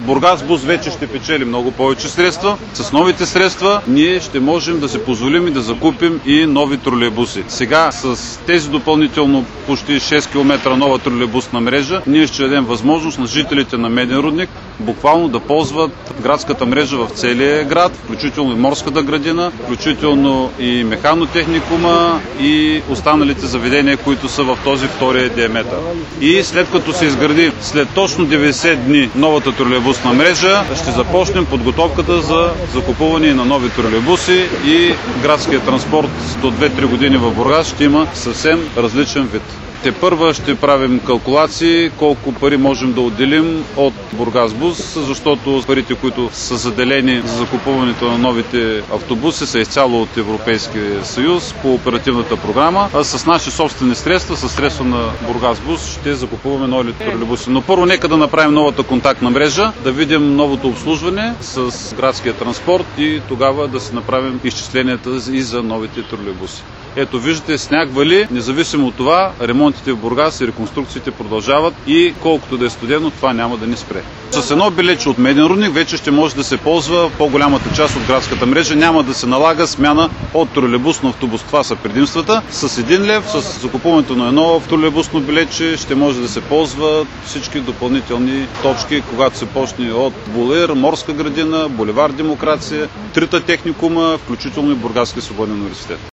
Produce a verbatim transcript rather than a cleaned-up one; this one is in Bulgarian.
Бургасбус вече ще печели много повече средства. С новите средства ние ще можем да си позволим и да закупим и нови тролейбуси. Сега с тези допълнително почти шест километра нова тролейбусна мрежа, ние ще дадем възможност на жителите на Меден рудник буквално да ползват градската мрежа в целия град, включително и морската градина, включително и механотехникума и останалите заведения, които са в този втория диаметър. И след като се изгради след точно деветдесет дни новата тролейбусна мрежа, ще започнем подготовката за закупуване на нови тролейбуси и градския транспорт до две-три години в Бургас ще има съвсем различен вид. Тепърва ще правим калкулации колко пари можем да отделим от Бургасбус, защото парите, които са заделени за закупуването на новите автобуси, са изцяло от Европейския съюз по оперативната програма, а с наши собствени средства, с средства на Бургасбус ще закупуваме нови тролейбуси. Но първо нека да направим новата контактна мрежа, да видим новото обслужване с градския транспорт и тогава да си направим изчисленията и за новите тролейбуси. Ето виждате, сняг вали, независимо от това, ремонтите в Бургас и реконструкциите продължават и колкото да е студено, това няма да ни спре. С едно билече от Меден рудник вече ще може да се ползва по-голямата част от градската мрежа, няма да се налага смяна от тролейбус на автобус. Това са предимствата. С един лев, с закупуването на едно тролейбусно билече ще може да се ползва всички допълнителни точки, когато се почне от Булир, Морска градина, булевард Демокрация, трите техникума, включително и Бургаския свободен университет.